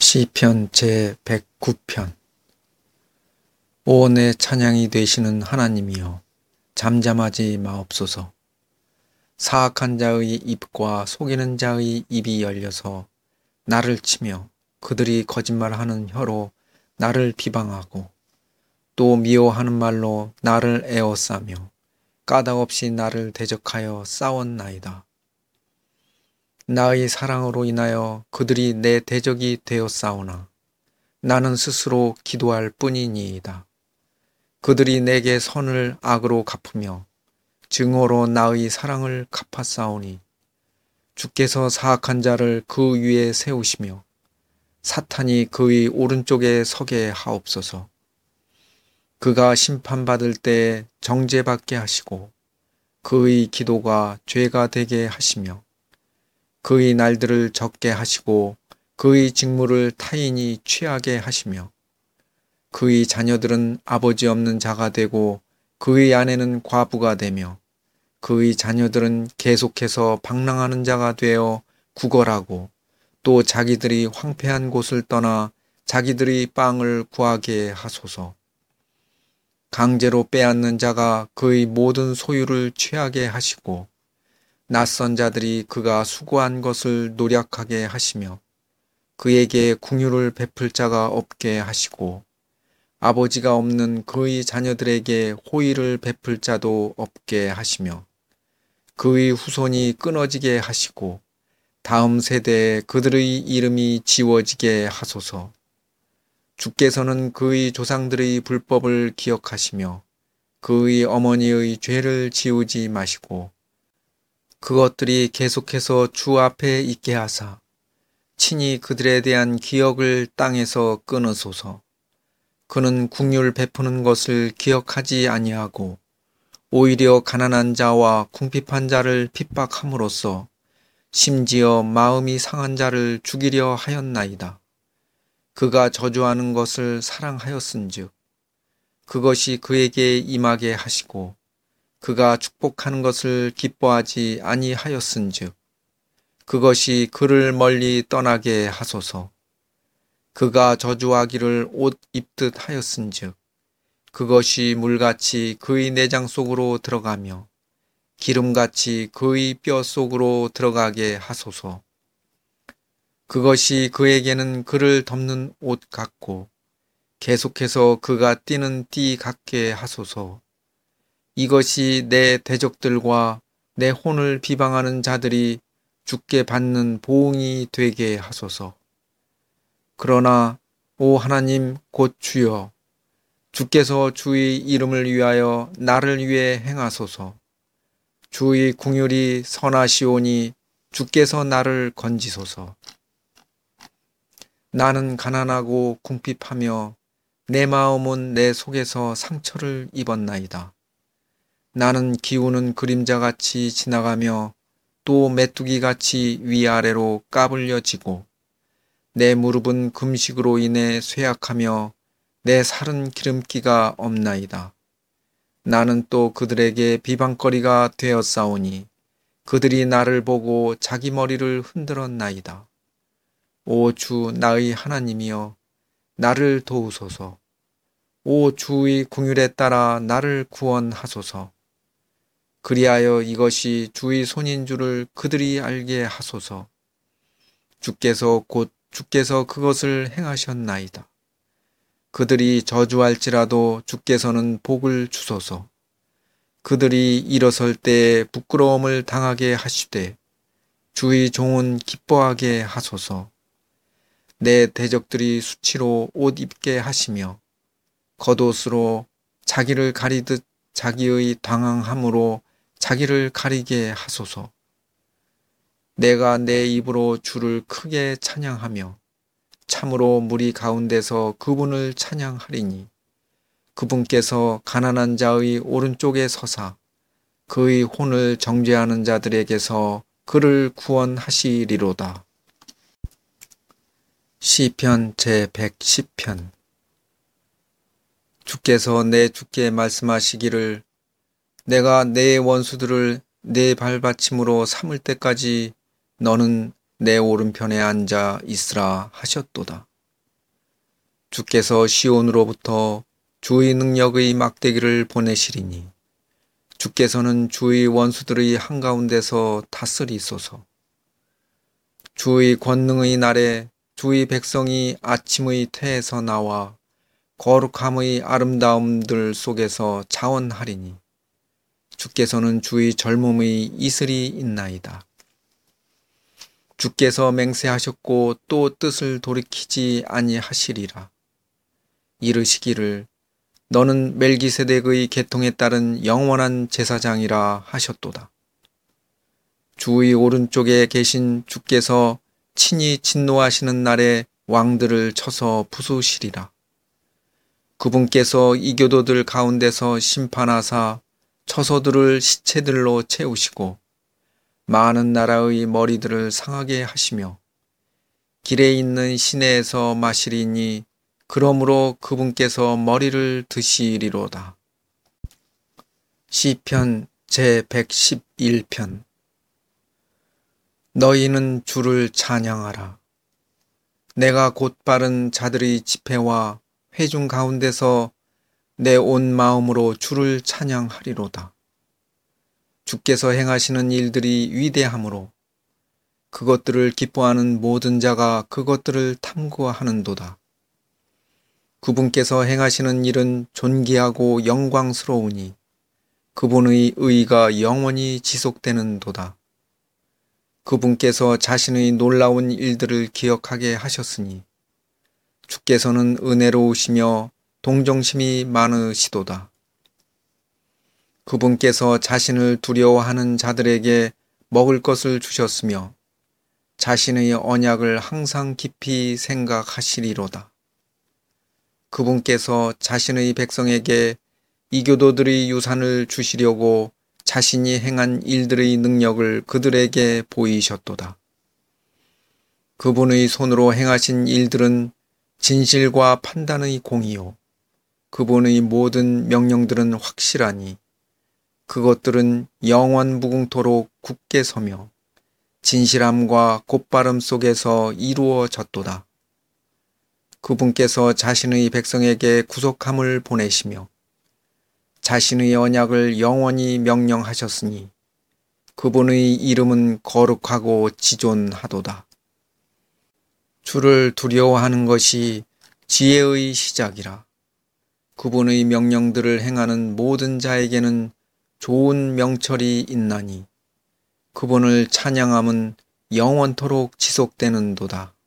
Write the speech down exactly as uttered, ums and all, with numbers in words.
시편 제백구 편. 오 내 찬양이 되시는 하나님이여, 잠잠하지 마옵소서. 사악한 자의 입과 속이는 자의 입이 열려서 나를 치며 그들이 거짓말하는 혀로 나를 비방하고 또 미워하는 말로 나를 에워싸며 까닭없이 나를 대적하여 싸웠나이다. 나의 사랑으로 인하여 그들이 내 대적이 되었사오나 나는 스스로 기도할 뿐이니이다. 그들이 내게 선을 악으로 갚으며 증오로 나의 사랑을 갚았사오니 주께서 사악한 자를 그 위에 세우시며 사탄이 그의 오른쪽에 서게 하옵소서. 그가 심판받을 때에 정죄받게 하시고 그의 기도가 죄가 되게 하시며 그의 날들을 적게 하시고 그의 직무를 타인이 취하게 하시며 그의 자녀들은 아버지 없는 자가 되고 그의 아내는 과부가 되며 그의 자녀들은 계속해서 방랑하는 자가 되어 구걸하고 또 자기들이 황폐한 곳을 떠나 자기들이 빵을 구하게 하소서. 강제로 빼앗는 자가 그의 모든 소유를 취하게 하시고 낯선 자들이 그가 수고한 것을 노력하게 하시며 그에게 긍휼을 베풀 자가 없게 하시고 아버지가 없는 그의 자녀들에게 호의를 베풀 자도 없게 하시며 그의 후손이 끊어지게 하시고 다음 세대에 그들의 이름이 지워지게 하소서. 주께서는 그의 조상들의 불법을 기억하시며 그의 어머니의 죄를 지우지 마시고 그것들이 계속해서 주 앞에 있게 하사 친히 그들에 대한 기억을 땅에서 끊으소서. 그는 긍휼 베푸는 것을 기억하지 아니하고 오히려 가난한 자와 궁핍한 자를 핍박함으로써 심지어 마음이 상한 자를 죽이려 하였나이다. 그가 저주하는 것을 사랑하였은즉 그것이 그에게 임하게 하시고 그가 축복하는 것을 기뻐하지 아니하였은즉 그것이 그를 멀리 떠나게 하소서. 그가 저주하기를 옷 입듯 하였은즉 그것이 물같이 그의 내장 속으로 들어가며 기름같이 그의 뼈 속으로 들어가게 하소서. 그것이 그에게는 그를 덮는 옷 같고 계속해서 그가 띠는 띠 같게 하소서. 이것이 내 대적들과 내 혼을 비방하는 자들이 주께 받는 보응이 되게 하소서. 그러나 오 하나님 곧 주여, 주께서 주의 이름을 위하여 나를 위해 행하소서. 주의 긍휼이 선하시오니 주께서 나를 건지소서. 나는 가난하고 궁핍하며 내 마음은 내 속에서 상처를 입었나이다. 나는 기우는 그림자같이 지나가며 또 메뚜기같이 위아래로 까불려지고 내 무릎은 금식으로 인해 쇠약하며 내 살은 기름기가 없나이다. 나는 또 그들에게 비방거리가 되었사오니 그들이 나를 보고 자기 머리를 흔들었나이다. 오 주 나의 하나님이여, 나를 도우소서. 오 주의 긍휼에 따라 나를 구원하소서. 그리하여 이것이 주의 손인 줄을 그들이 알게 하소서. 주께서 곧 주께서 그것을 행하셨나이다. 그들이 저주할지라도 주께서는 복을 주소서. 그들이 일어설 때에 부끄러움을 당하게 하시되 주의 종은 기뻐하게 하소서. 내 대적들이 수치로 옷 입게 하시며 겉옷으로 자기를 가리듯 자기의 당황함으로 자기를 가리게 하소서. 내가 내 입으로 주를 크게 찬양하며 참으로 무리 가운데서 그분을 찬양하리니 그분께서 가난한 자의 오른쪽에 서사 그의 혼을 정죄하는 자들에게서 그를 구원하시리로다. 시편 제백십 편. 주께서 내 주께 말씀하시기를 내가 내 원수들을 내 발받침으로 삼을 때까지 너는 내 오른편에 앉아 있으라 하셨도다. 주께서 시온으로부터 주의 능력의 막대기를 보내시리니 주께서는 주의 원수들의 한가운데서 다스리소서. 주의 권능의 날에 주의 백성이 아침의 태에서 나와 거룩함의 아름다움들 속에서 자원하리니 주께서는 주의 젊음의 이슬이 있나이다. 주께서 맹세하셨고 또 뜻을 돌이키지 아니하시리라. 이르시기를 너는 멜기세덱의 계통에 따른 영원한 제사장이라 하셨도다. 주의 오른쪽에 계신 주께서 친히 진노하시는 날에 왕들을 쳐서 부수시리라. 그분께서 이교도들 가운데서 심판하사 처소들을 시체들로 채우시고 많은 나라의 머리들을 상하게 하시며 길에 있는 시내에서 마시리니 그러므로 그분께서 머리를 드시리로다. 시편 제백십일 편. 너희는 주를 찬양하라. 내가 곧바른 자들의 집회와 회중 가운데서 내 온 마음으로 주를 찬양하리로다. 주께서 행하시는 일들이 위대하므로 그것들을 기뻐하는 모든 자가 그것들을 탐구하는도다. 그분께서 행하시는 일은 존귀하고 영광스러우니 그분의 의가 영원히 지속되는도다. 그분께서 자신의 놀라운 일들을 기억하게 하셨으니 주께서는 은혜로우시며 동정심이 많으시도다. 그분께서 자신을 두려워하는 자들에게 먹을 것을 주셨으며 자신의 언약을 항상 깊이 생각하시리로다. 그분께서 자신의 백성에게 이교도들의 유산을 주시려고 자신이 행한 일들의 능력을 그들에게 보이셨도다. 그분의 손으로 행하신 일들은 진실과 판단의 공이요. 그분의 모든 명령들은 확실하니 그것들은 영원 무궁토록 굳게 서며 진실함과 곧바름 속에서 이루어졌도다. 그분께서 자신의 백성에게 구속함을 보내시며 자신의 언약을 영원히 명령하셨으니 그분의 이름은 거룩하고 지존하도다. 주를 두려워하는 것이 지혜의 시작이라. 그분의 명령들을 행하는 모든 자에게는 좋은 명철이 있나니 그분을 찬양함은 영원토록 지속되는도다.